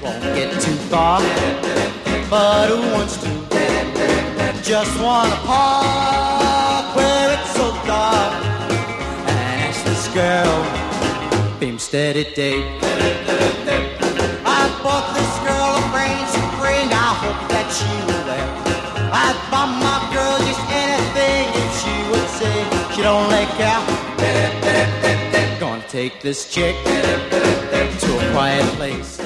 Won't get too far, but who wants to? Just wanna park where it's so dark and ask this girl, beam steady date. I bought this girl a brain spring, I hope that she will there. I'd buy my girl just anything if she would say she'd only care. Gonna take this chick to a quiet place.